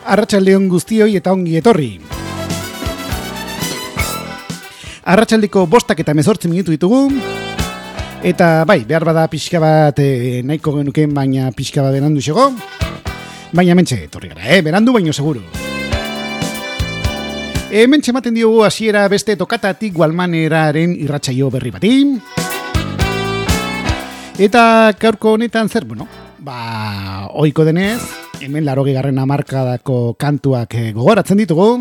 Arratsaldeon guztioi eta ongi etorri. Arratsaldeko 5:18 minutu ditugu. Eta bai, behar bada pixka bat nahiko genuken, baina pixka bat berandu xego. Baina mentxe, etorri gara, berandu baino seguru. Mentxe ematen diogu hasiera beste tokatatik Gualmaneraren irratsaio berri bati. Eta gaurko honetan zer, ohiko denez, hemen 80. hamarkadako kantuak gogoratzen ditugu.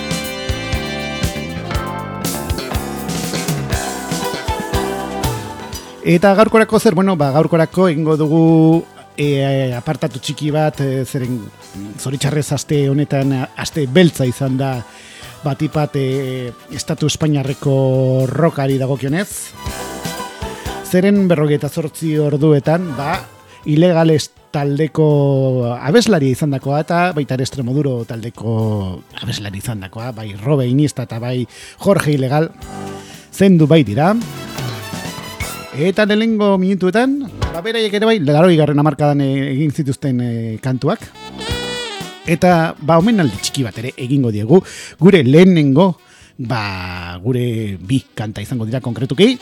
Eta gaurkorako zer, gaurkorako egingo dugu apartatu txiki bat, zeren zoritxarrez aste honetan, aste beltza izan da batipat Estatu Espainiarreko rockari dagokionez. Zeren 48 orduetan, Ilegales taldeko abeslari izan dakoa eta baita Extremoduro taldeko abeslari izan dakoa, bai Robe Iniesta eta bai Jorge Ilegal zendu bai dira. Eta lehenengo minutuetan, beraiek ere bai, 80. hamarkadan egin zituzten kantuak. Eta omenaldi txiki bat ere egingo diegu, gure lehenengo, gure bi kanta izango dira konkretuki.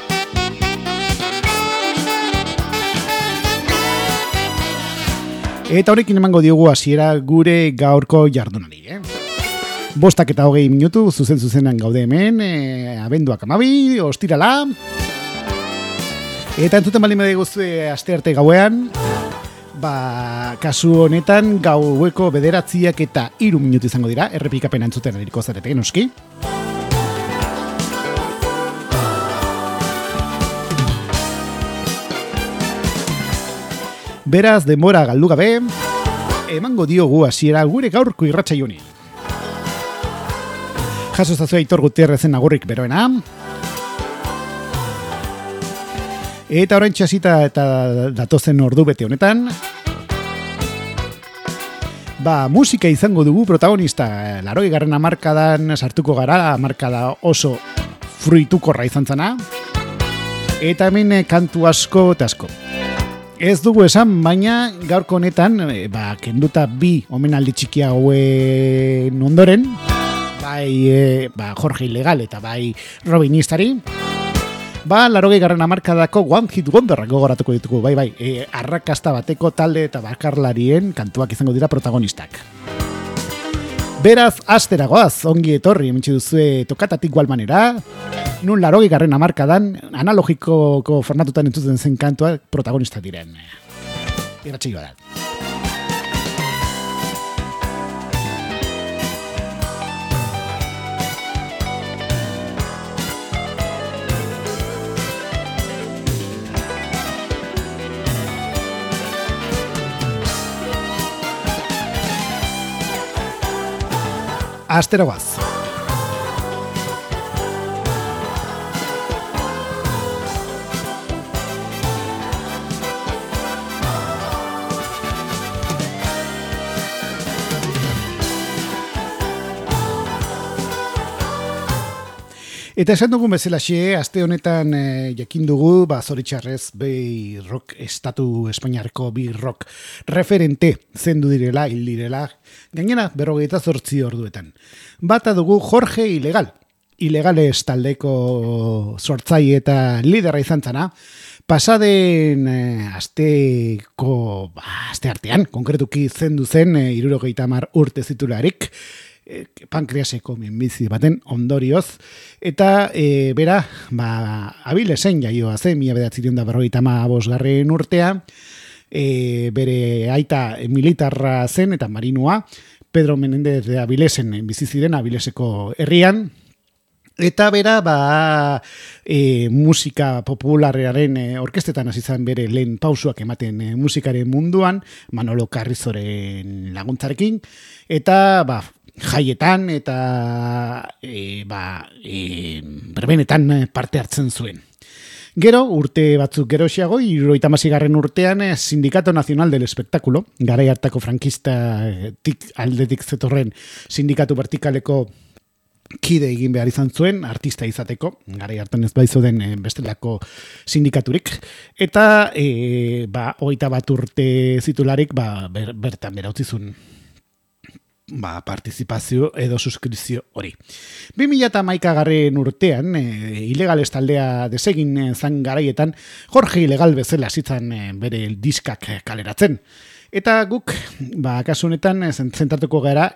Eta horrekin emango diogu hasiera gure gaurko jardunari. 5:20 minutu, zuzenan gaude hemen, abenduak 12, ostirala. Eta entzuten baldin bade guztue astearte gauean, kasu honetan gaueko 9:03 minutu izango dira, errepikapena entzuten adiriko zarete, noski. Beraz, denbora galdu gabe, emango diogu hasiera gure gaurko irratsaio honi. Jaso zazu Aitor Gutierrezen agurrik beroena. Eta orain txasita eta datozen ordu bete honetan, musika izango dugu protagonista. 80. hamarkadan sartuko gara, hamarkada oso fruitukorra izan zana. Eta hemen kantu asko eta asko. Ez dugu esan, baina gaurko honetan, kenduta bi omenaldi txikia hauen ondoren, bai Jorge Ilegal eta bai Robe Iniestari, 80. hamarkadako One Hit Wonder gogoratuko ditugu, arrakasta bateko talde eta bakarlarien kantuak izango dira protagonistak. Beraz, asteragoaz, ongi etorri, hementsi duzue tokatatik Gualmanera, nun 80. hamarkadan analogikoko formatutan entzuten zen kantuak protagonista diren. Irratsaioa da. Asteragoaz. Eta esan dugun bezalaxe, aste honetan jakin dugu, zoritxarrez, bi rock, Estatu Espainiarko bi rock referente zendu direla, hil direla, gainera 48 orduetan. Bata dugu Jorge Ilegal, Ilegales taldeko sortzaile eta liderra izan zana, pasaden aste artean, konkretuki zendu zen 70 urte zitularik, pankreaseko minbizi baten ondorioz, eta bera, Abilesen jaioa zen, 1955 urtea, bere aita militarra zen eta marinua, Pedro Menendez de Abilesen bizi ziren Abileseko herrian, eta bera, musika popularrearen orkestetan hasi zen bere lehen pausuak ematen musikaren munduan, Manolo Carrizoren laguntzarekin, eta jaietan eta berbenetan parte hartzen zuen. Gero, urte batzuk geroxiago, 76. urtean, Sindicato Nacional del Espectáculo, garai hartako frankistak aldetik zetorren sindikatu vertikaleko kide egin behar izan zuen, artista izateko, garai hartan ez baizoden bestelako sindikaturik, eta 21 urte zitularik bertan bera utzizun partizipazio edo suskripzio hori. 2011 urtean, Ilegales taldea desegin zan garaietan, Jorge Ilegal bezala zitzan bere diskak kaleratzen. Eta guk, kasu honetan, zentratuko gara,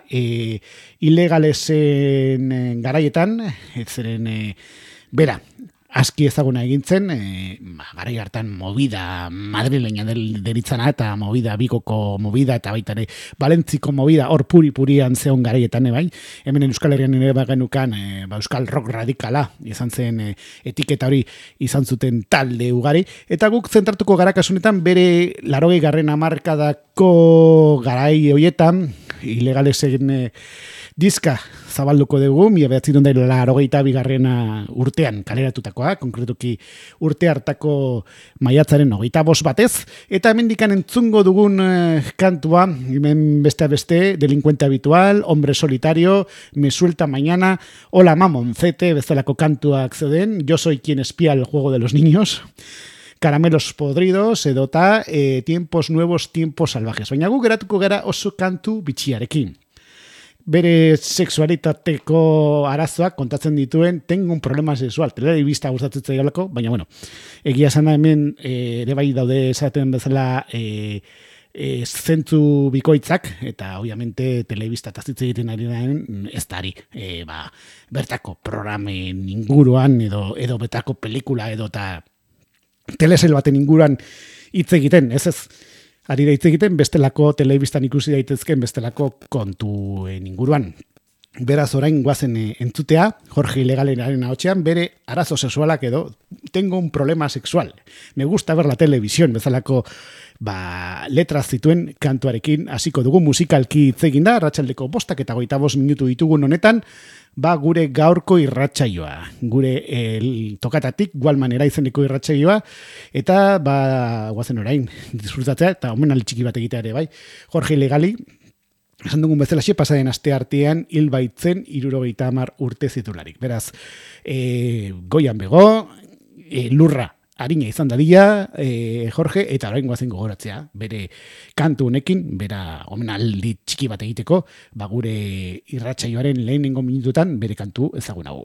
Ilegalesen garaietan, zeren, bera, aski ezaguna egintzen, garai hartan movida madrileña deritzana eta movida Bigoko movida eta baita ere Valentziko movida hor puri-purian zeon garaietan, bai? Hemen Euskal Herrian ere bagenukan Euskal Rock Radikala izan zen etiketa hori izan zuten talde ugari, eta guk zentratuko gara kasunetan bere 80. hamarkadako garai horietan Ilegalesen diska zabalduko dugu, 1982 urtean kaleratutakoa, konkretuki urte hartako maiatzaren 25 batez, eta hemendikan entzungo dugun kantua, hemen beste Delincuente Habitual, Hombre Solitario, Me Suelta Mañana, Hola Mamoncete, bezalako kantuak zeuden, Yo Soy Quien Espía el Juego de los Niños, Caramelos Podridos, edota Tiempos Nuevos, Tiempos Salvajes. Baina gu geratuko gara oso kantu bitxiarekin. Bere sexualitateko arazoak kontatzen dituen Tengo un problema sexual. Telebista gustatzen zaigolako, baina bueno, egia esan da hemen ere bai daude esaten bezala zentzu bikoitzak, eta obviamente telebista eta zitze egiten ari den ez dari, bertako programen inguruan edo betako pelikula edo eta telesail baten inguruan hitz egiten, ez ari da hitz egiten bestelako telebistan ikusi daitezken bestelako kontuen inguruan. Beraz orain guazen entzutea, Jorge Ilegalenaren ahotsean bere arazo sexualak edo Tengo un problema sexual. Me gusta ver la televisión bezalako letraz zituen kantuarekin hasiko dugu musikalki hitz egin da, arratsaldeko 5:25 minutu ditugun honetan, gure gaurko irratsaioa, gure tokatatik Gualmanera izeneko irratsaioa, eta guazen orain disfrutatzea eta omenaldi txiki bat egitea ere bai. Jorge Ilegali, esan dugun bezalaxe, pasaden aste artean hil baitzen 70 urte zitularik. Beraz, goian bego, lurra harina izan dadila, Jorge, eta orain guazen gogoratzea, bere kantu honekin, bera omenaldi txiki bat egiteko, gure irratsaioaren lehenengo minututan bere kantu ezagunago.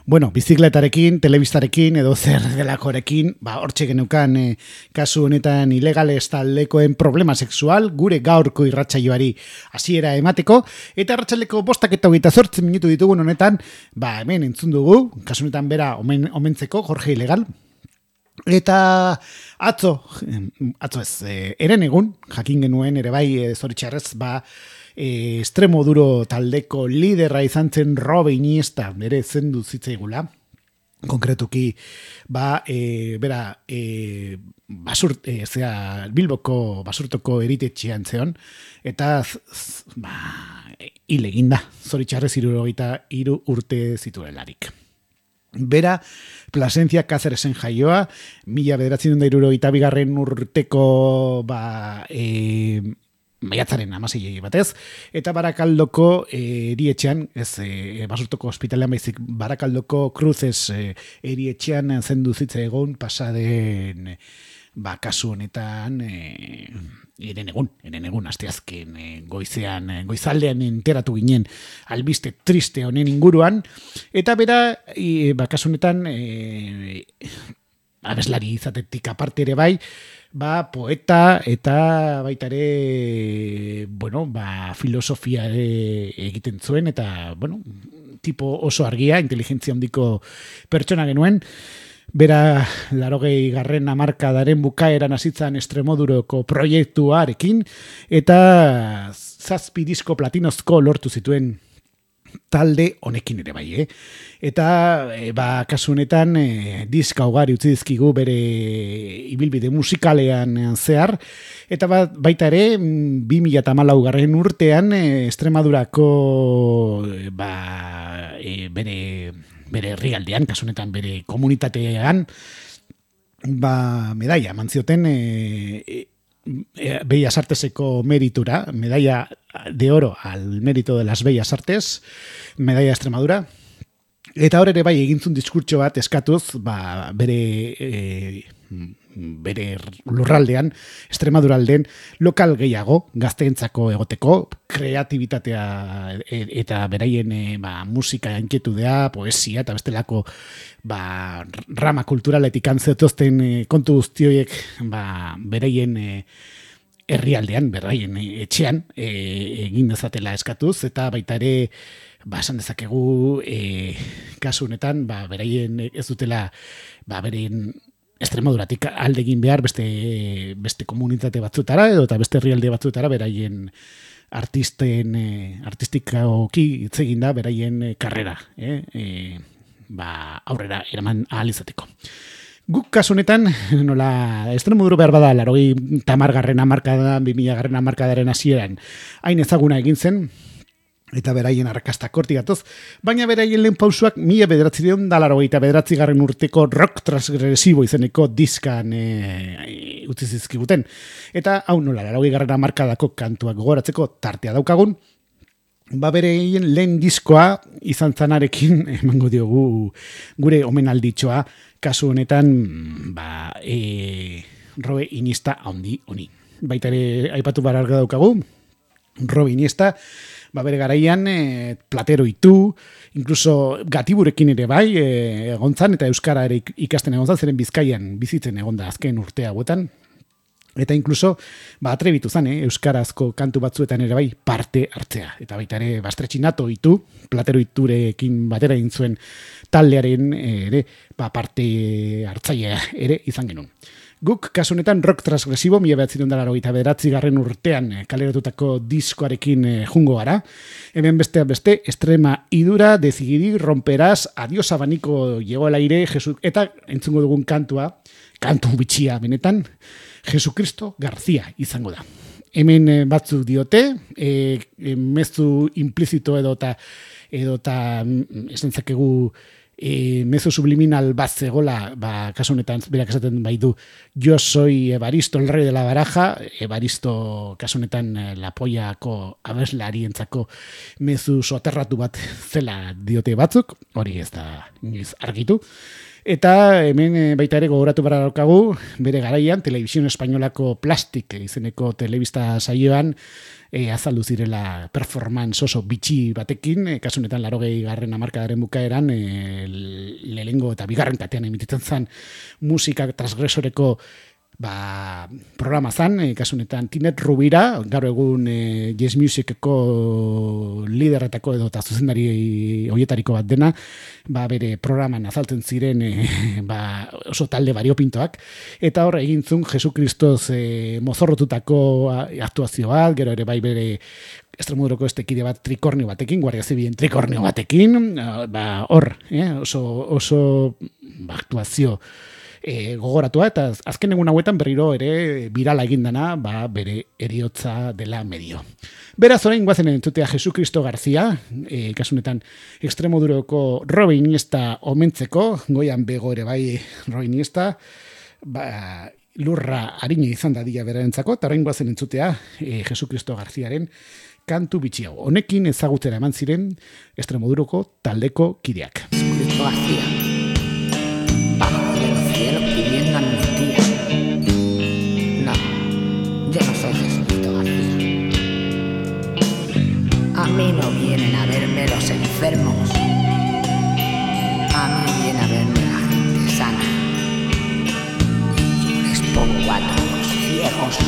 Bueno, bizikletarekin, telebistarekin edo zer delakorekin, hortxe geneukan kasu honetan ilegales taldekoen problema sexual gure gaurko irratsaioari hasiera emateko, eta arratsaldeko 7:28 minutu ditugun honetan, hemen entzun dugu, kasu honetan bera omentzeko Jorge Ilegal, eta atzo ez, eren egun, jakin genuen ere bai zoritxarrez, Extremo Duro taldeko liderra izan zen Robe Iniesta, bere zendu zitzaigula. Konkretuki, bera, Bilboko basurtoko eritetxean zeon, eta hil eginda, zoritxarrez 73 urte zituelarik. Bera, Plasencia Cáceresen jaioa, 1972 urteko maiatzaren 16 batez, eta Barakaldoko erietxean, basurtoko ospitalean baizik, Barakaldoko Cruces erietxean zendu zitza egon pasaden kasu honetan eren egun asteazken goizaldean enteratu ginen albiste triste honen inguruan, eta bera kasu honetan abeslari izatetik aparte ere bai, poeta eta baita ere, filosofia egiten zuen, eta, tipo oso argia, inteligentzia handiko pertsona genuen. Bera, 80. hamarkadaren bukaeran hasitzen Extremoduroko proiektuarekin, eta 7 disko platinozko lortu zituen talde honekin ere bai, Eta, kasu honetan, diska ugari utzi dizkigu bere ibilbide musikalean zehar, eta baita ere, 2014 urtean, Extremadurako bere herrialdean, kasu honetan bere komunitatean, medalla eman zioten Bellas Arteseko meritura, medalla de oro al mérito de las Bellas Artes, medalla Extremadura, eta hor ere bai egintzun diskurtso bat eskatuz, bere lurraldean, Extremaduralden, lokal gehiago, gazteentzako egoteko, kreatibitatea eta beraien musika inketudea, poesia eta bestelako rama kulturaletik antzetozten kontu guztioiek beraien herrialdean, beraien etxean egin dezatela eskatuz, eta baita ere esan dezakegu kasu honetan beraien ez dutela beraien Extremaduratik alde egin behar beste komunitate batzuetara edo eta beste herrialde batzuetara beraien artistikoki hitz egin da beraien karrera aurrera eraman ahal izateko. Guk kasu honetan, nola Extremoduro behar bada 80. hamarkadan, 2000. hamarkadaren hasieran hain ezaguna egin zen, eta beraien arrakasta hortik gatoz, baina beraien lehen pausuak 1989 urteko rock transgresibo izeneko diskan utzi zizkiguten. Eta hau nola, 80. hamarkadako kantuak gogoratzeko tartea daukagun, beraien lehen diskoa izan zanarekin emango diogu gure omenalditxoa, kasu honetan Robe Iniesta handi honi. Baita ere aipatu bararga daukagu, Robe Iniesta, bere garaian Platero itu, incluso Gatiburekin ere bai egontzan, eta euskara ere ikasten egontzan, zeren Bizkaian bizitzen egonda azken urte hauetan, eta incluso atrebitu zan, euskarazko kantu batzuetan ere bai parte hartzea, eta baita ere Bastretxinato itu, Platero iturekin batera egin zuen taldearen ere parte hartzailea ere izan genuen. Guk, kasu honetan, rock transgresibo, 1989 urtean kaleratutako diskoarekin jungo gara. Hemen bestean beste, Extrema idura, decidir, romperás, adiós abaniko, llegó al aire, eta entzungo dugun kantua, kantu bitxia benetan, Jesucristo García izango da. Hemen batzuk diote, mezu implizito edota esan zakegu mezu subliminal bat zegola, kasu honetan berak esaten baitu, yo soy Evaristo, el rey de la baraja, Evaristo kasu honetan lapoiako abeslarientzako mezu soterratu bat zela diote batzuk, hori ez da inoiz argitu. Eta hemen baita ere gogoratu bara daukagu, bere garaian, Televisión Espainolako Plastik izeneko telebista saioan, azaldu zirela performance oso bitxi batekin, kasu honetan 80. hamarkadaren bukaeran lehenengo eta bigarren katean emititzen zen musika transgresoreko programa zan, kasu honetan Tinet Rubira, gaur egun Yes Musiceko liderretako edo eta zuzendari hoietariko bat dena, bere programan azaltzen ziren oso talde variopintoak, eta hor egin zuen Jesukristoz mozorrotutako aktuazio bat, gero ere bai bere Extremoduroko estekide bat trikornio batekin, Guardia Zibilen trikornio batekin, hor, oso aktuazio gogoratua, eta azken egun hauetan berriro ere birala egindana bere eriotza dela medio. Beraz, orain guazen entzutea Jesukristo Garzia, kasunetan Extremoduroko Robin Iniesta omentzeko, goian bego ere bai Robin Iniesta, lurra harina izan dadila berarentzako, eta orain guazen entzutea Jesukristo Garziaren kantu bitxi hau. Honekin ezagutera eman ziren Extremoduroko taldeko kideak. Jesucristo García, bajo del cielo pidiendo amnistía. No, yo no soy Jesucristo García. A mí no vienen a verme los enfermos. A mí viene a verme la gente sana. Yo les pongo a todos ciegos.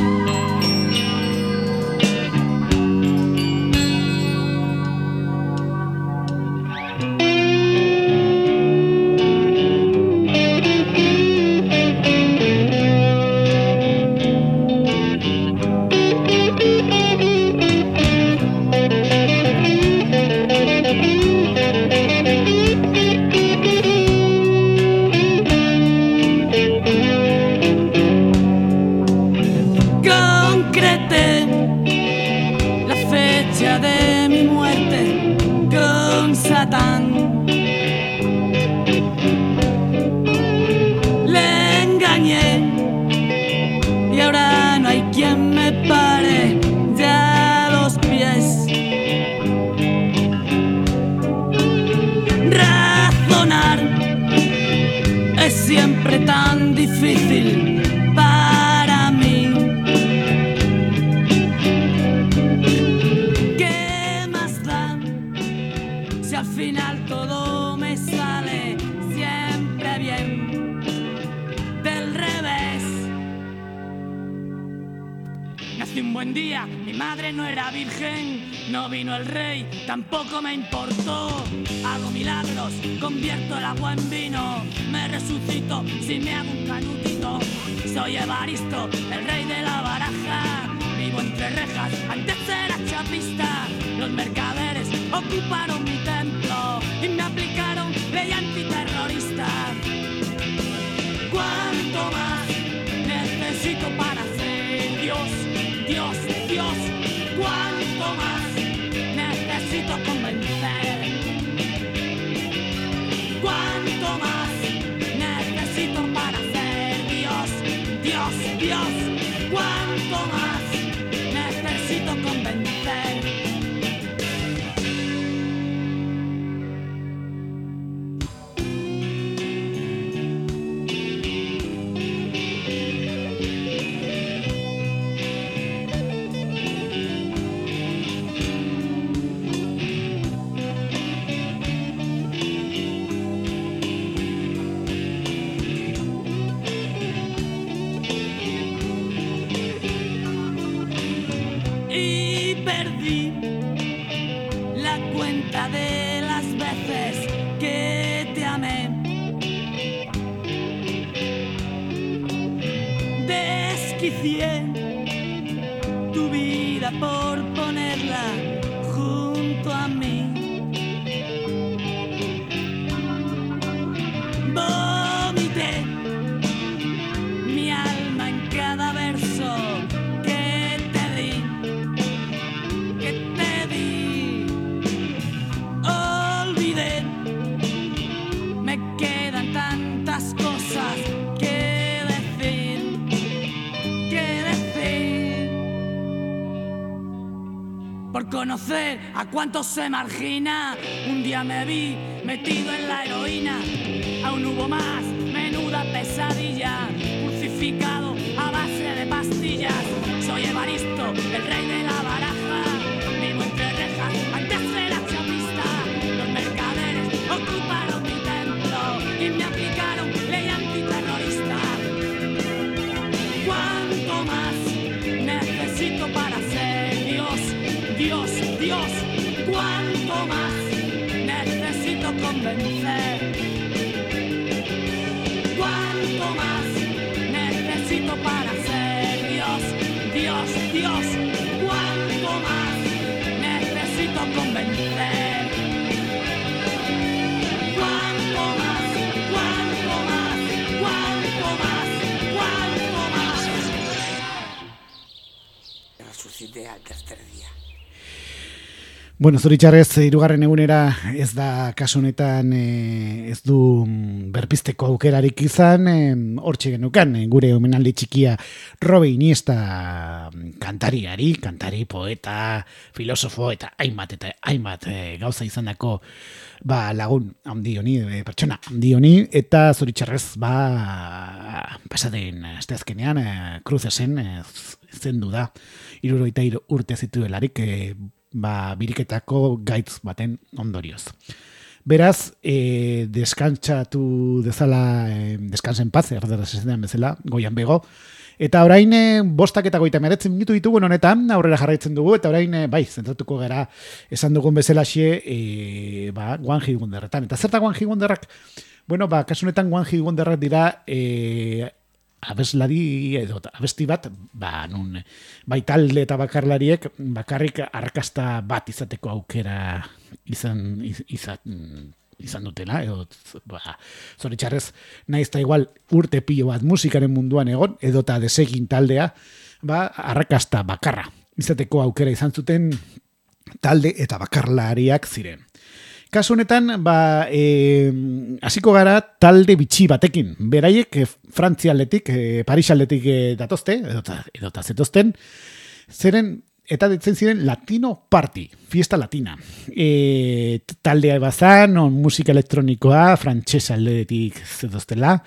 Tampoco me importó, hago milagros, convierto el agua en vino, me resucito si me hago un canutito. Soy Evaristo, el rey de la baraja, vivo entre rejas, antes era chapista. Los mercaderes ocuparon mi templo y me aplicaron ley antiterrorista. ¿Cuánto más necesito para ser Dios, Dios, Dios? ¿Cuánto más necesito convencer? ¿Cuánto más necesito para ser Dios, Dios, Dios? ¿Cuánto más necesito convencer? De las veces que te amé, desquicié tu vida por ponerla junto a mí. Vomité mi alma en cada verso que te di, que te di. Me quedan tantas cosas que decir, por conocer a cuántos se margina. Un día me vi metido en la heroína, aún hubo más, menuda pesadilla, crucificado a base de pastillas. Soy Evaristo, el rey de la baraja. Dios, cuánto más necesito convencer. Cuánto más necesito para ser Dios, Dios, Dios. Cuánto más necesito convencer. Cuánto más, cuánto más, cuánto más, cuánto más. Resucité al tercer día. Bueno, zoritxarrez, hirugarren egunera ez da kasu honetan ez du berpizteko aukerarik izan, hortxe genukan, gure omenaldi txikia Robe Iniesta kantari, poeta, filosofo eta hainbat gauza izandako lagun handi honi, pertsona handi honi, eta zoritxarrez pasaden asteazkenean kruzesen zendu da, 63 urte zituelarik, biriketako gaitz baten ondorioz. Beraz, deskantsatu dezala, deskansen paz, erderaz esan bezala, goian bego, eta orain 5:39 minutu ditugu honetan, aurrera jarraitzen dugu, eta orain, zentratuko gara esan dugun bezalaxe, One Hit Wonderretan. Eta zerta One Hit Wonderrak? Bueno, kasu honetan One Hit Wonderrak dira abeslari edo abesti bat, nun bai talde eta bakarlariek bakarrik arrakasta bat izateko aukera izan dutela, edo zoritxarrez naiz eta igual urte pilo bat musikaren munduan egon, edota desegin taldea, arrakasta bakarra izateko aukera izan zuten talde eta bakarlariak ziren. Kasu honetan, hasiko gara talde bitxi batekin. Beraiek Frantzia aldetik, Paris aldetik datozte, edota zetozten, eta ditzen ziren Latino Party, fiesta latina. Taldea bazan, musika elektronikoa, frantxesa aldetik zetoztela,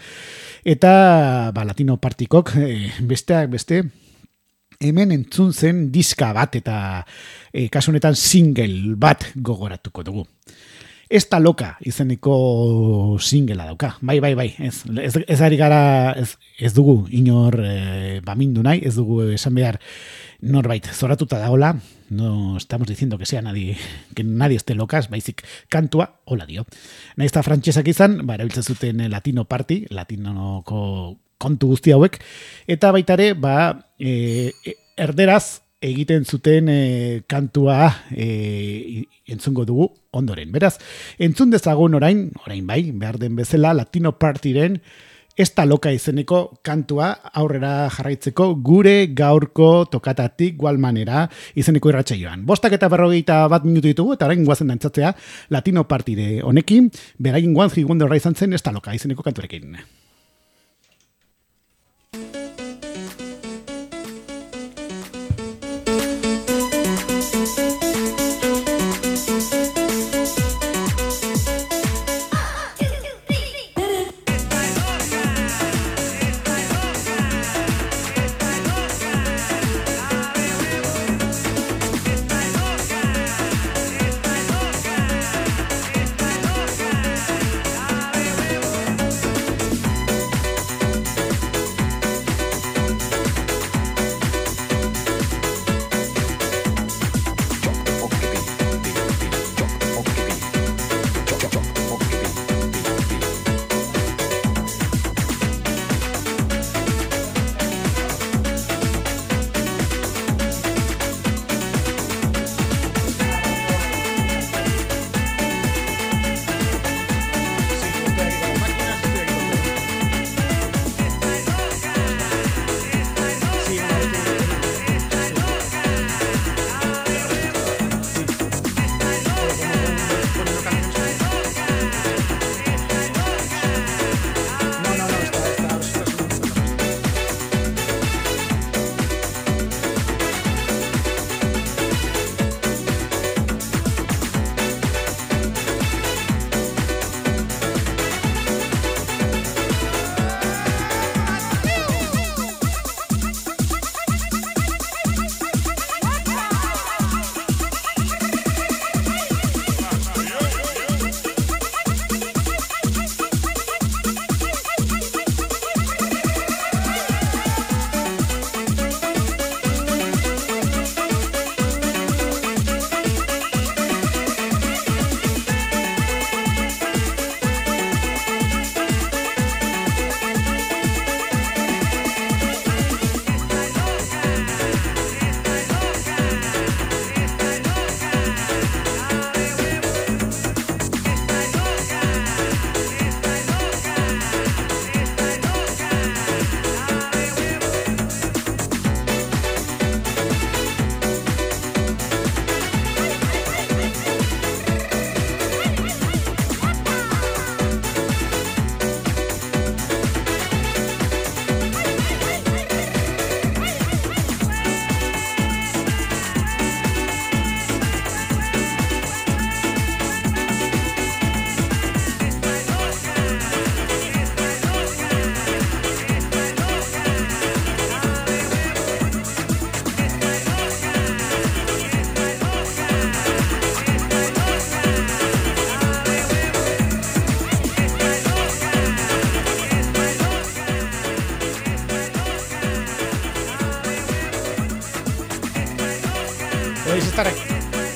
eta Latino Partykok besteak beste, hemen entzun zen diska bat eta kasu honetan single bat gogoratuko dugu. Esta loka izeneko singela dauka. Bai. Ez ari gara, ez dugu inor bamindu nahi, ez dugu esan behar norbait zoratuta dagoela, no estamos diciendo que nadie esté locas, baizik kantua, hola dio. Nahiz eta frantsesak izan, erabiltzen zuten Latino Party, latinoko kontu guzti hauek, eta baitare, erderaz egiten zuten kantua entzungo dugu ondoren. Beraz, entzun dezagun orain bai, behar den bezala, Latino Partyren Esta loka izeneko kantua aurrera jarraitzeko gure gaurko tokatatik gualmanera izeneko irratsaioan. 5:41 minutu ditugu eta orain goazen dantzatzea Latino Partyre honekin, beraien One Hit Wonder izan zen Esta loka izeneko kanturekin. Zarek.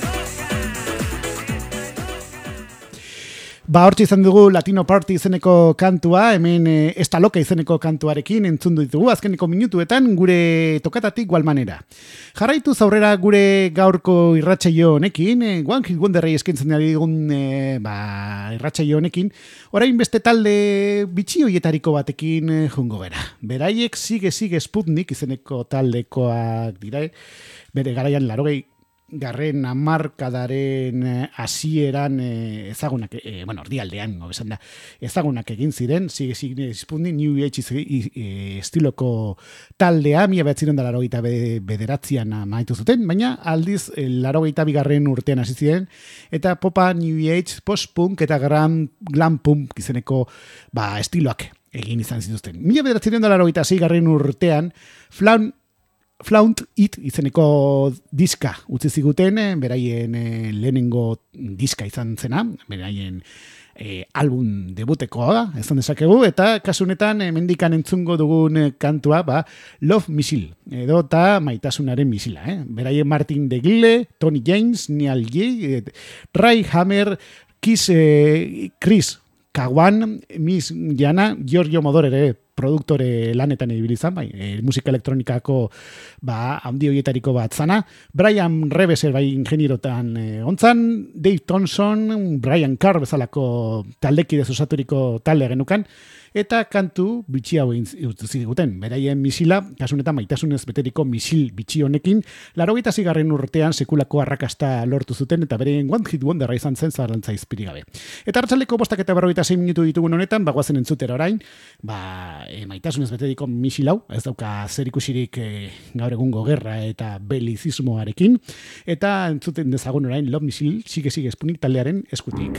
Hortxe izan dugu Latino Party izeneko kantua, hemen Esta Loca izeneko kantuarekin entzun ditugu azkeneko minutuetan gure tokatatik igual manera. Jarraituz aurrera gure gaurko irratsaio honekin, One Hit Wonderrei eskaintzen ari digun irratsaio honekin, orain beste talde bitxi hoietariko batekin jungo gera. Beraiek Sigue Sputnik izeneko taldekoak dira, bere garaian 80garren hamarkadaren hasieran ezagunak, erdialdean esan da, ezagunak egin ziren, Sigue Sputnik New Age estiloko taldea, 1989an amaitu zuten, baina aldiz 82garren urtean hasi ziren, eta popa New Age, post-punk eta glam punk izeneko estiloak egin izan zituzten. 1986garren urtean, Flaunt It izeneko diska utzi ziguten, beraien lehenengo diska izan zena, beraien album debutekoa, esan dezakegu, eta kasu honetan mendikan entzungo dugun kantua, Love Missile, edo eta maitasunaren misila. Beraien Martin de Gille, Tony James, Neil Young, Ray Hammer, Chris Kawan, Miss Jana, Giorgio Moroder produktore lanetan ibili izan, musika elektronikako handi horietariko bat zana, Brian Rebeser ingenierotan ontzan, Dave Thompson, Brian Carr bezalako taldekidez osaturiko talde genukan, eta kantu bitxi hau ziguten, beraien misila, kasunetan maitasunez beteriko misil bitxi honekin, 86garren urtean sekulako arrakasta lortu zuten, eta beraien One Hit Wonderra izan zen zarantza izpiri gabe. Eta hartzaleko 5:46 minutu ditugun honetan, bagoazen entzutera orain, maitasunez beteriko misil hau, ez dauka zer ikusirik gaur egungo gerra eta belizismoarekin, eta entzuten dezagun orain Love Missile Sigue Sputnik taldearen eskutik.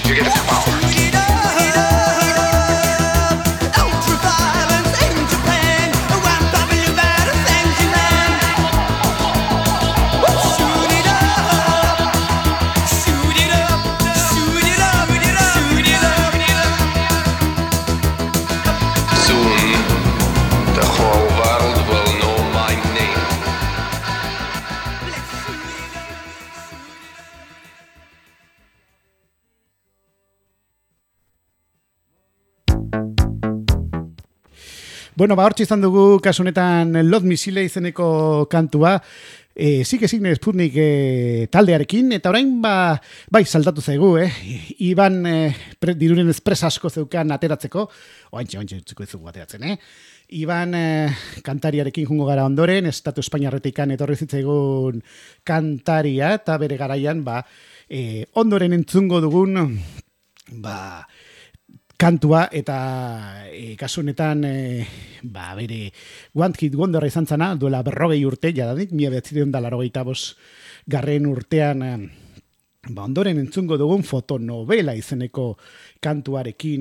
Bueno, hortxe izan dugu kasu honetan Lot Misile izeneko kantua, Sigue Signe Sputnik taldearekin, eta orain bai saltatu zaigu, Iban dirunen espresa asko zeukan ateratzeko, oantxe utziko ezugu ateratzen, Iban kantariarekin jungo gara ondoren, Estatu Espainiarretikan etorri zitzaigun kantaria, eta bere garaian, ondoren entzungo dugun, kantua eta kasu honetan bere One Hit Wonderra izan zana, duela 40 urte, jadanik, 1985 garren urtean ondoren entzungo dugun fotonovela izeneko kantuarekin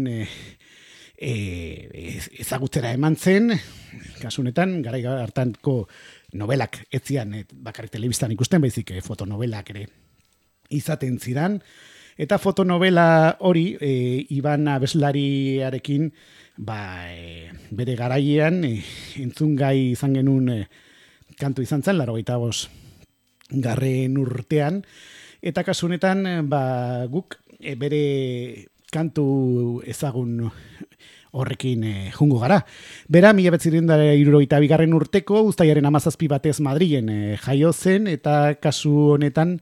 ezagutzera eman zen, kasu honetan, garai hartanko novelak etzian bakarrik telebistan ikusten, baizik fotonovelak ere izaten ziran. Eta fotonovela hori, Iban abeslariarekin, bere garaian, entzungai izan genuen kantu izan zen, 85 garren urtean, eta kasu honetan, guk bere kantu ezagun horrekin jungo gara. Bera, 1972 garren urteko, uztailaren 17 batez Madrilen jaio zen, eta kasu honetan,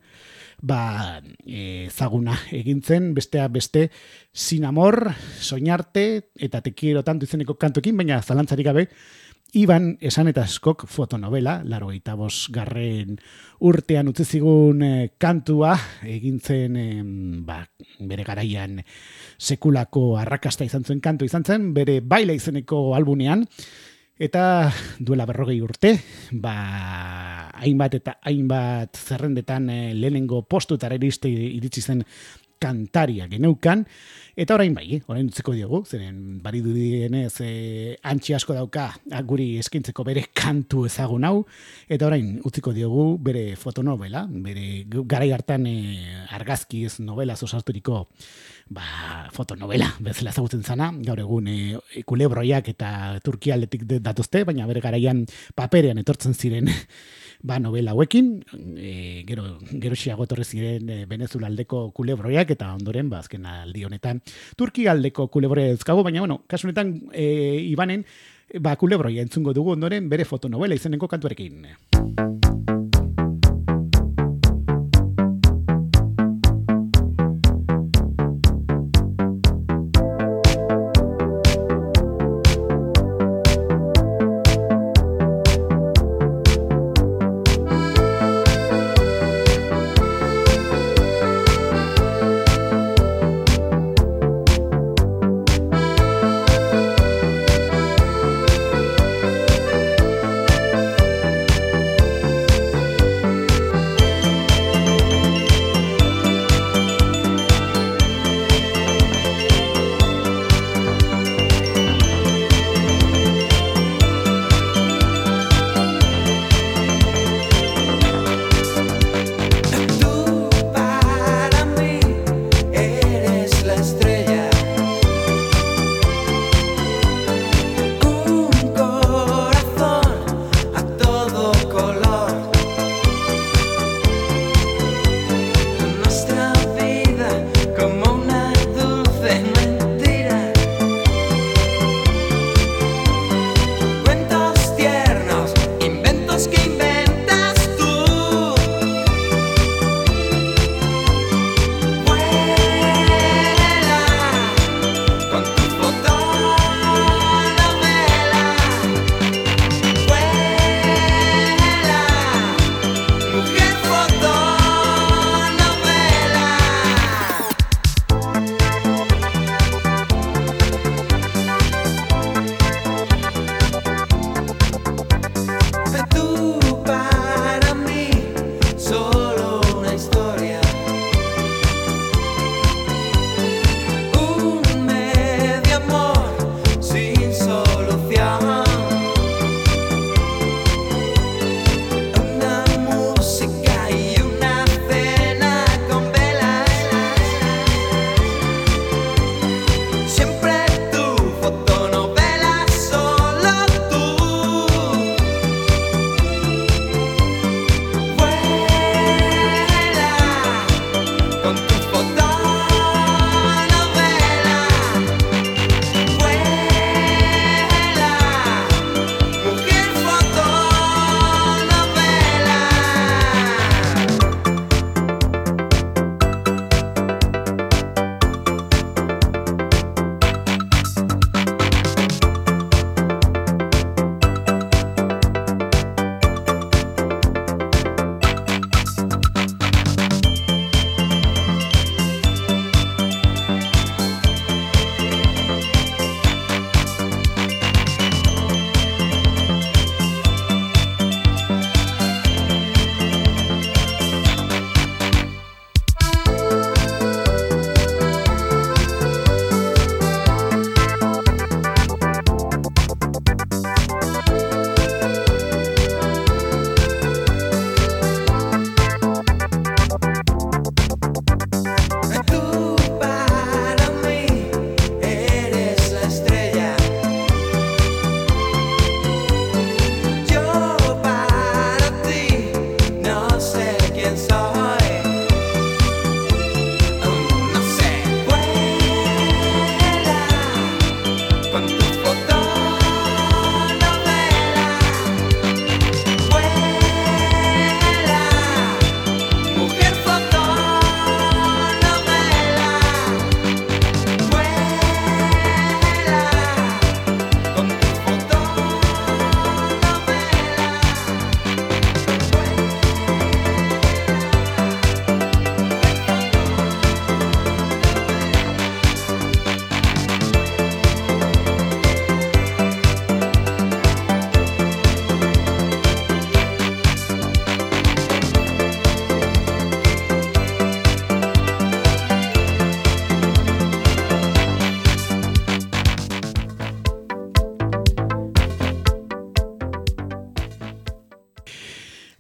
ezaguna egintzen, besteak beste, Sin Amor, Soñarte, eta Te Quiero Tanto izeneko kantuekin, baina zalantzarik gabe, Iban esan eta eskok fotonovela, 85 garren urtean utzi zigun kantua, egintzen bere garaian sekulako arrakasta izan zuen kantu izan zen, bere Baila izeneko albunean, eta duela 40 urte, hainbat eta hainbat zerrendetan lehenengo postutara iritsi zen kantaria geneukan, eta orain orain utziko diogu, zeren baridudienez antxi asko dauka guri eskintzeko bere kantu ezagun hau, eta orain utziko diogu bere fotonovela, bere garai hartan argazki ez novela osasturiko fotonovela, bezala ezagutzen zana, gaur egun kulebroiak eta Turkialdetik datuzte, baina bere garaian paperean etortzen ziren novela hauekin, geroxiago etorri ziren Venezuelaldeko kulebroiak, eta ondoren, azken aldi honetan, Turkialdeko kulebroia ezkago, baina, kasu honetan, Ibanen, kulebroia entzungo dugu ondoren bere fotonovela izeneko kantuarekin.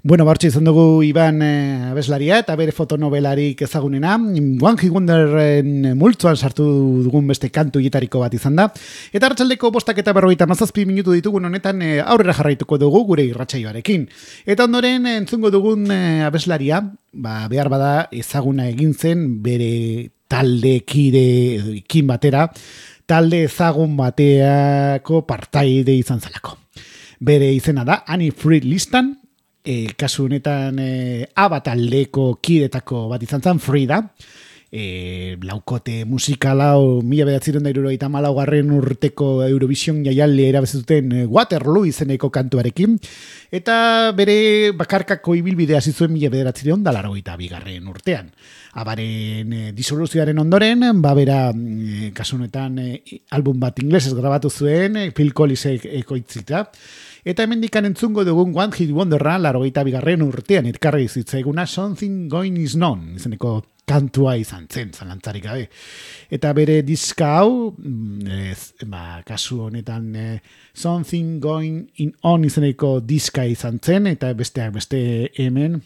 Bueno, bartxe izan dugu Iban abeslaria eta bere fotonobelarik ezagunena. One Hit Wonderren multzoan sartu dugun beste kantu hietariko bat izan da. Eta arratsaldeko 5:47 minutu ditugun honetan aurrera jarraituko dugu gure irratsaioarekin. Eta ondoren entzungo dugun abeslaria, behar bada ezaguna egin zen bere taldekideekin batera, talde ezagun bateako partaide izan zelako. Bere izena da Annie Fried listan. Kasu honetan ABBA taldeko kidetako bat izan zen, Frida. Laukote musikalau 1974 urteko Eurovision jaialdia irabazten Waterloo izeneko kantuarekin. Eta bere bakarkako ibilbidea zizuen 1982 urtean. ABBAren disoluzioaren ondoren, bera kasu honetan album bat inglesez grabatu zuen, Phil Collinsek ekoitzita. Eta hemendikan entzungo dugun One Hit Wonderra 82 urtean ekarri zitzaiguna Something Going Is Known izeneko kantua izan zen, zalantzarik gabe. Eta bere diska hau, kasu honetan Something Going On izeneko diska izan zen, eta besteak beste hemen,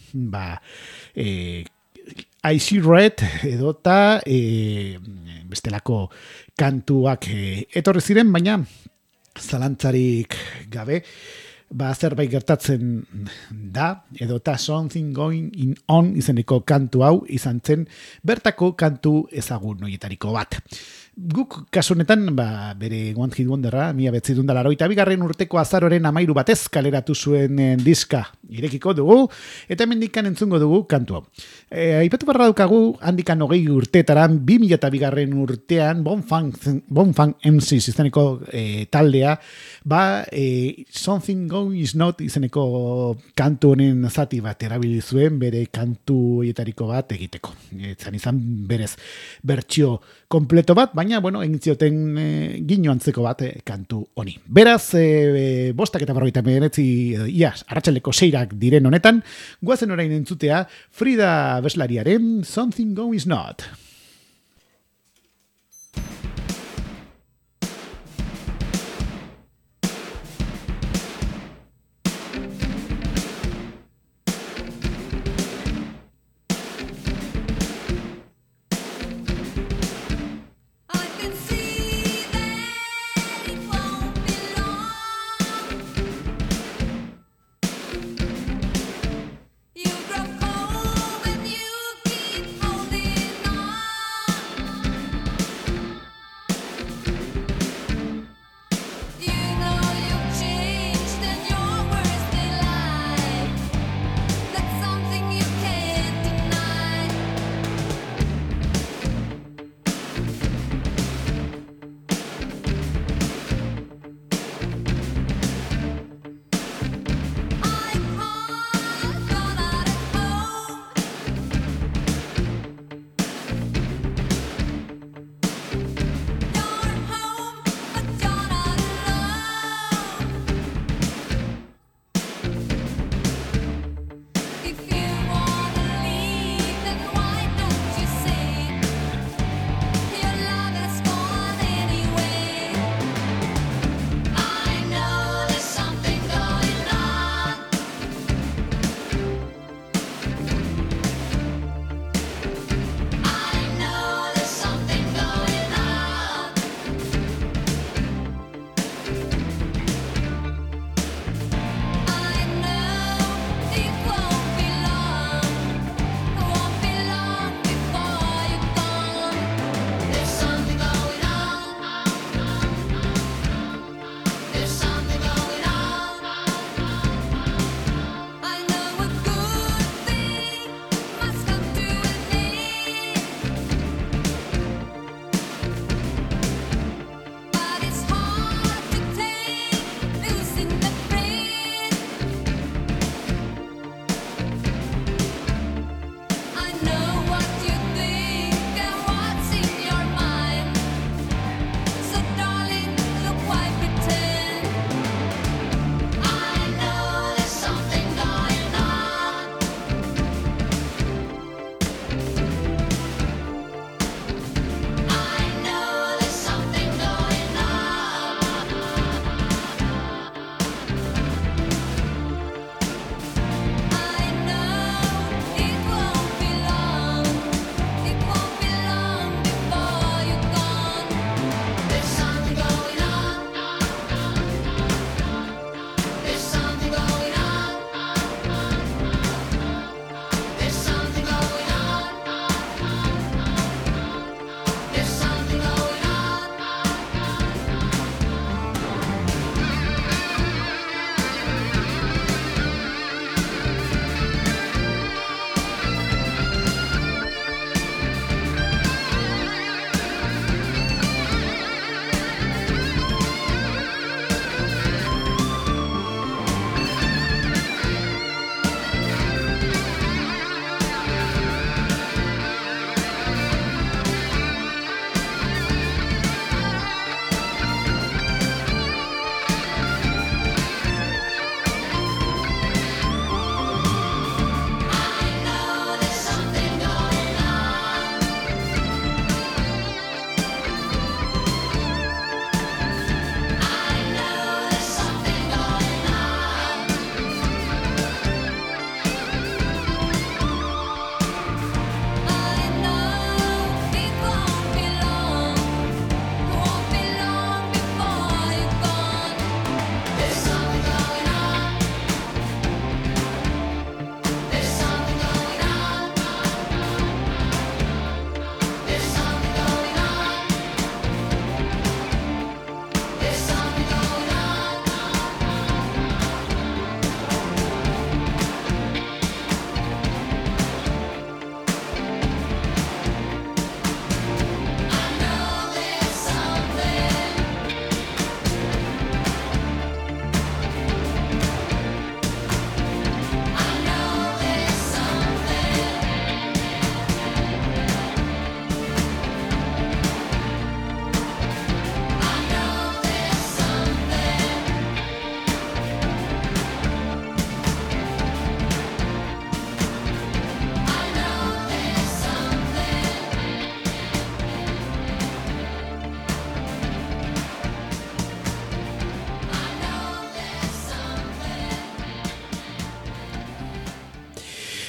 I See Red edota bestelako kantuak etorri ziren, baina zalantzarik gabe, zerbait gertatzen da, edota Something Going On izeneko kantu hau izan zen bertako kantu ezagun horietariko bat. Guk kasu honetan, bere One Hit Wonderra, 1982 urteko azaroren 13 batez kaleratu zuen diska irekiko dugu, eta hemendikan entzungo dugu kantu hau. Aipatu barra daukagu, handikan 20 urteetaran, 2002 urtean, Bonfunk MCs izeneko taldea, Something Going Is Not izeneko kantu honen zati bat erabili zuen bere kantu horietariko bat egiteko. Zan izan berez bertsio kompleto bat, baina, egin zioten gino antzeko bat kantu honi. Beraz, 5:49 iaz, arratsaldeko 6 diren honetan, guazen orain entzutea Frida abeslariaren Something Going Is Not. You grow cold when you keep holding on.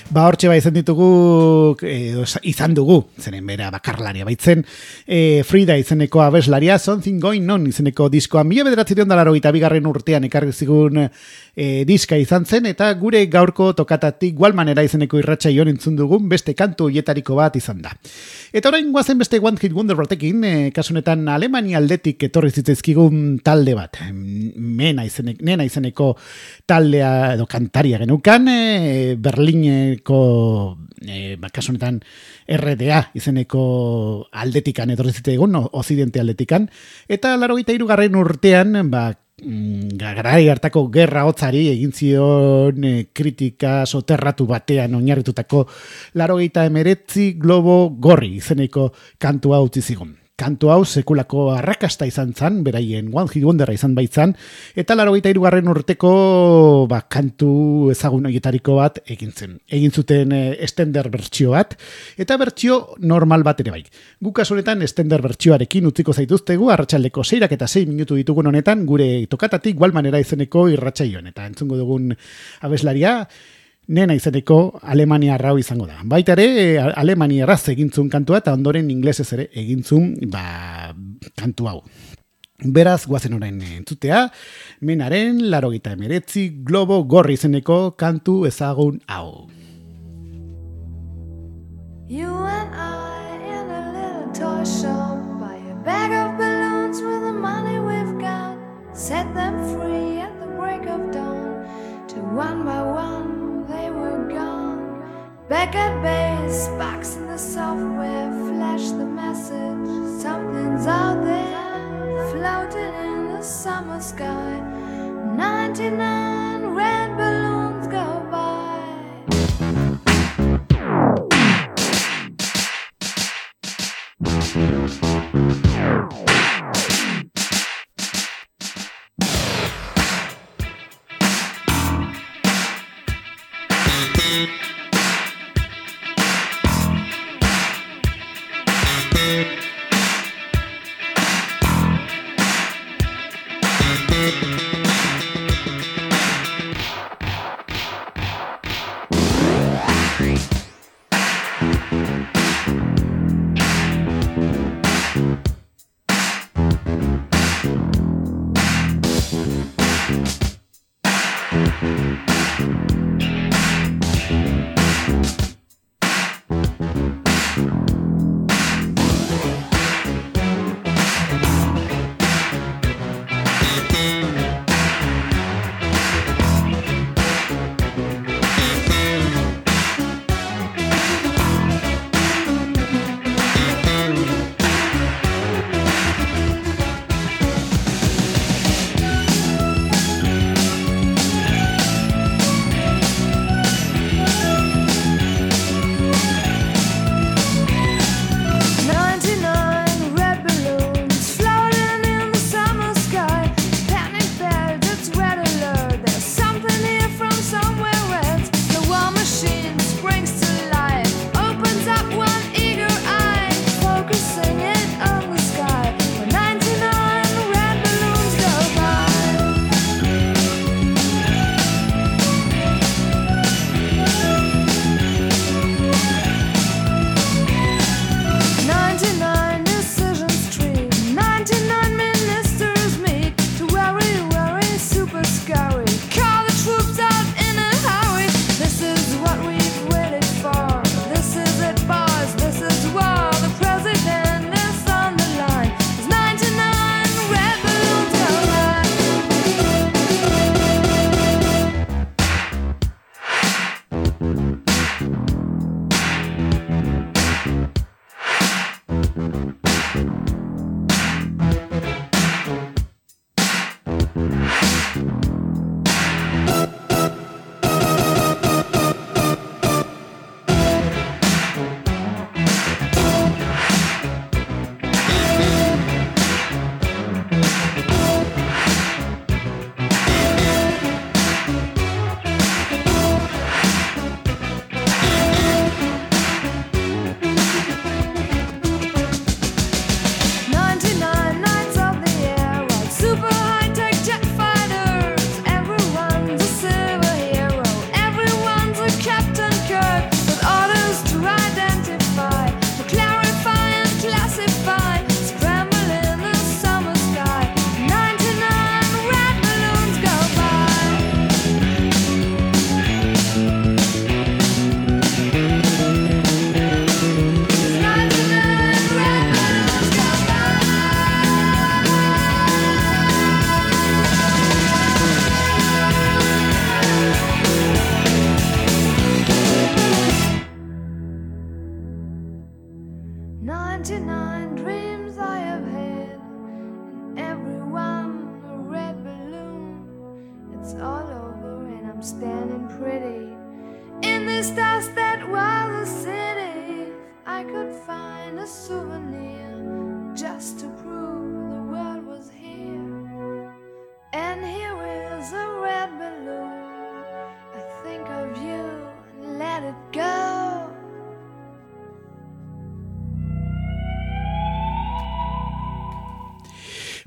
Ba, hortxe izan ditugu, izan dugu, zenen bera bakarlaria baitzen, Frida izeneko abeslaria, Something Going On izeneko diskoa, 1982 urtean ekarri zigun diska izan zen, eta gure gaurko tokatatik Gualmanera izeneko irratsaioan entzun dugun beste kantu hietariko bat izan da. Eta orain guazen beste One Hit Wonder batekin, kasunetan Alemania aldetik etorri zitzaizkigun talde bat, nena izeneko taldea edo kantaria genukan, Berlineko kasunetan RDA izeneko aldetikan etorri zitzaigun, Occidente aldetikan, eta 83. urtean, garai hartako gerra hotzari egin zion kritika soterratu batean oinarritutako 89 globo gorri izeneko kantua utzi zigun. Kantu hau sekulako arrakasta izan zan, beraien One Hit Wonderra izan baitzan, eta 83. urteko kantu ezagun horietariko bat egin zen. Egin zuten extender bertsio bat, eta bertsio normal bat ere bai. Guk kasunetan extender bertsioarekin utziko zaituztegu, arratsaldeko 6 minutu ditugun honetan, gure tokatatik Gualmanera izeneko irratsaioan, eta entzungo dugun abeslaria, nena izeneko Alemania rau izango da. Baita ere, Alemania raz egintzun kantua eta ondoren inglesez ere egintzun kantu hau. Beraz, guazen orain entzutea, menaren 89 globo gorri izeneko kantu ezagun hau. You and I in a little toy shop, buy a bag of balloons with the money we've got, set them free at the break of dawn, till one by one they were gone. Back at base, sparks in the software flash the message, something's out there, floating in the summer sky. 99 red balloons go by.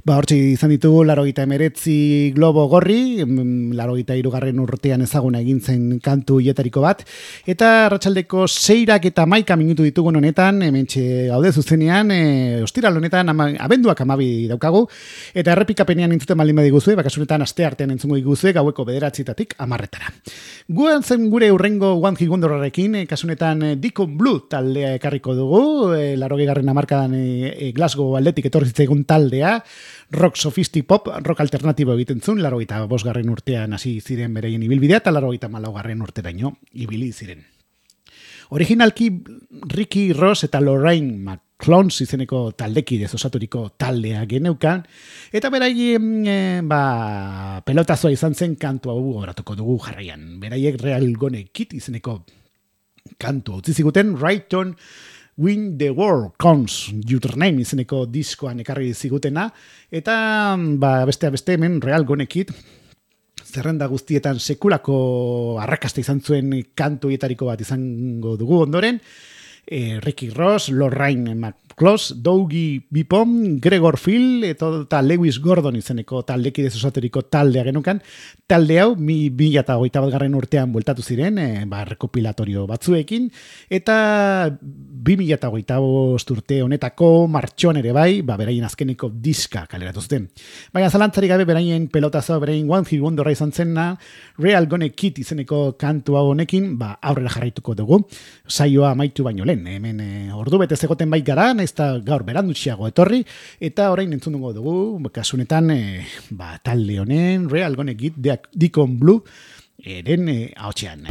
Hortxe izan ditugu 89 globo gorri, 83. urtean ezaguna egin zen kantu hietariko bat, eta arratsaldeko 6 eta 11 minutu ditugun honetan, hementxe gaude zuzenean, ostiral honetan abenduak 12 daukagu, eta errepikapenean entzuten baldin badiguzue, bakasunetan asteartean entzungo diguzue, gaueko 9:00 10:00. Guan zen gure urrengo One Hit Wonderrarekin, kasunetan Deacon Blue taldea ekarriko dugu, 80. hamarkadan Glasgow aldetik etorri zitzaigun taldea, rock sophisti pop, rock alternatibo egiten zuen, 85. urtean hasi ziren bereien ibilbidea, eta 84. urteraino ibili ziren. Originalki Ricky Ross eta Lorraine McClones izeneko taldekidez osaturiko taldea geneukan, eta beraien pelotazoa izan zen kantu hau oratuko dugu jarraian. Beraiek Real Gone Kid izeneko kantu utzi ziguten Right On When the World Comes Your Name izeneko diskoan ekarri zigutena, eta beste hemen Real Gone Kid zerrenda guztietan sekulako arrakasta izan zuen kantu hietariko bat izango dugu ondoren. Ricky Ross, Lorraine McCloskey, Dougie Bipom, Gregor Phil eta Lewis Gordon izeneko taldekidez osaturiko taldea genukan. Talde hau 2021. urtean bueltatu ziren, rekopilatorio batzuekin, eta 2025 urte honetako martxoan ere bai, beraien azkeneko diska kaleratu zuten. Baina zalantzarik gabe beraien pelotazoa, beraien One Hit Wonderra izan zena, Real Gone Kid izeneko kantu hau honekin, aurrera jarraituko dugu, saioa amaitu baino lehen. Hemen ordu bete zegoten bai gara, ez da gaur berandutxiago etorri, eta orain entzunduko dugu, kasunetan talde honen Real Gone Kid Deacon Blue eren ahotxean.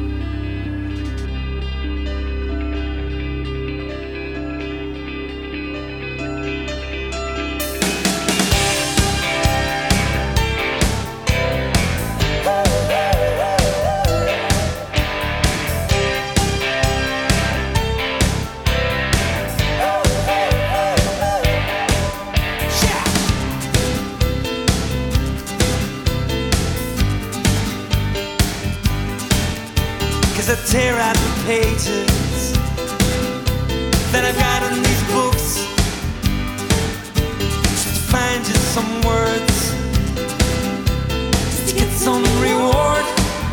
I tear out the pages that I've got in these books just to find just some words, just to get some reward,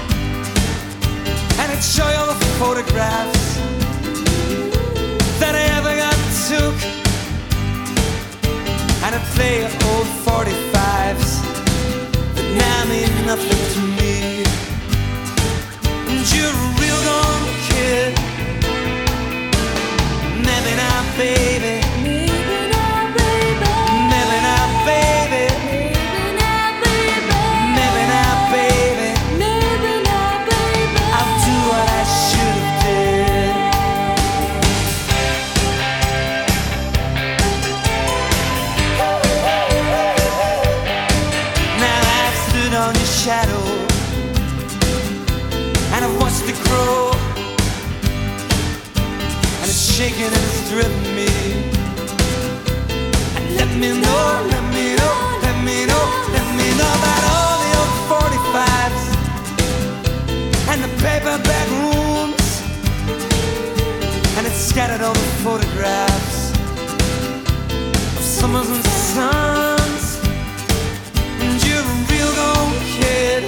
and I'd show you all the photographs that I ever got took, and I'd play old 45s that now mean nothing to me. And you're a real gone kid. Maybe not, baby. Maybe not, baby. Maybe not, baby. Maybe not, baby. Maybe not, baby. I'll do what I should have did. Now I've stood on your shadow, and I've watched it grow, and it's shaking and it's driven me. And let me know, let me know, let me know, let me know about all the old 45s and the paperback rooms, and it's scattered all the photographs of summers and suns. And you're a real gone kid.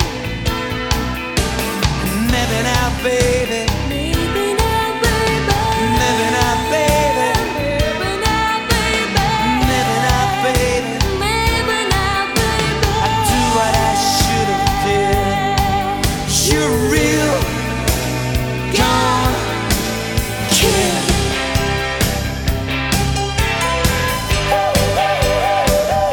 Maybe now, baby. Maybe now, baby. Maybe now, baby. Maybe now, baby. Maybe now, baby. Maybe now, baby. I do what I should have did. You're a real gone kid.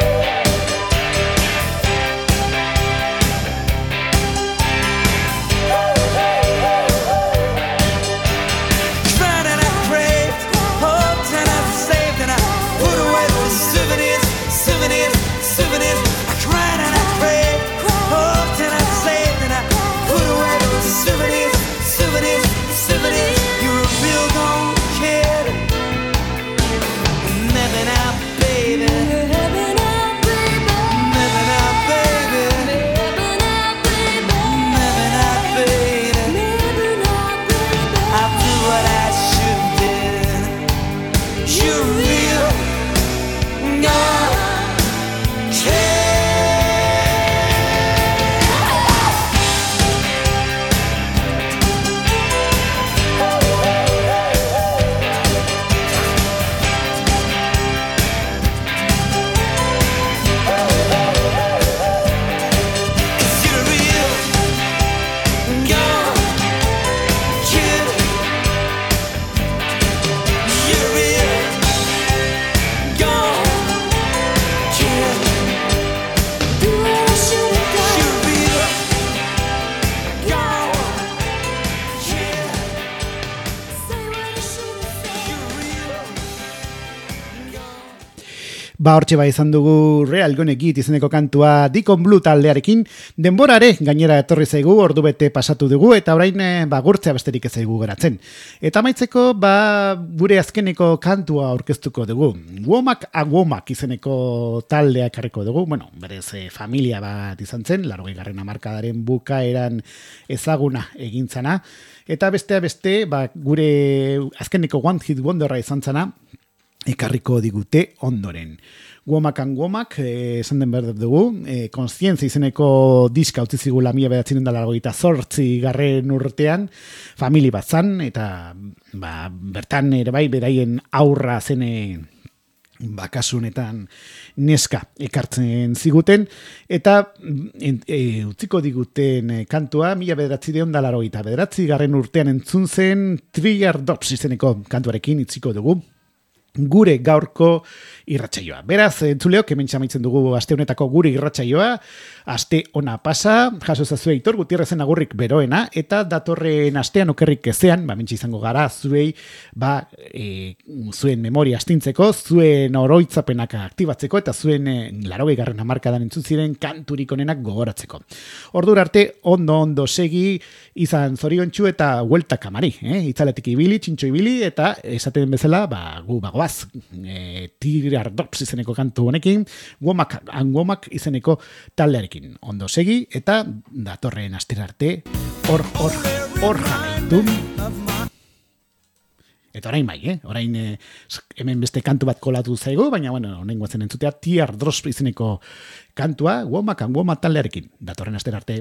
Hortxe bai izan dugu Real Gonna Get izeneko kantua Deacon Blue taldearekin, denborare gainera etorri zaigu, ordu bete pasatu dugu, eta orain gurtzea besterik ez zaigu geratzen. Eta amaitzeko gure azkeneko kantua aurkeztuko dugu. Womak a Womak izeneko taldea ekarriko dugu, bueno, berez familia bat izan zen, 80. hamarkadaren bukaeran ezaguna egintzana, eta beste gure azkeneko One Hit Wonderra izan zana, ekarriko digute ondoren. Womak and Womak, esan den behar dugu, Kontzientzia izeneko diska utzi zigula 1988 urtean, famili bat zan, eta bertan ere bai, beraien aurra zene kasunetan neska ekartzen ziguten, eta utziko diguten kantua 1989 urtean entzun zen Trigger Drops izeneko kantuarekin utziko dugu gure gaurko irratsaioa. Beraz, entzuleok, hemen txamaitzen dugu aste honetako gure irratsaioa, aste ona pasa, jaso zazue Aitor Gutierrezen agurrik beroena, eta datorren astean okerrik ezean, mentxe izango gara, zuei, zuen memoria astintzeko, zuen oroitzapenak aktibatzeko, eta zuen 80. hamarkadan entzun ziren kanturik onenak gogoratzeko. Ordura arte, ondo segi, izan zoriontsu eta huelta kamari, itzaletik ibili, txintxo ibili, eta esaten bezala, gu bagoaz, Trigger Drops izeneko kantu honekin, Womak and Womak izeneko taldearekin. Ondo segi, eta datorren astera arte, hor jarraitu. Eta orain bai, orain hemen beste kantu bat kolatu zaigu, baina, honen guazen entzutea, Trigger Drops izeneko kantua, Womak and Womak taldearekin. Datorren astera arte.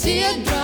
see it drop.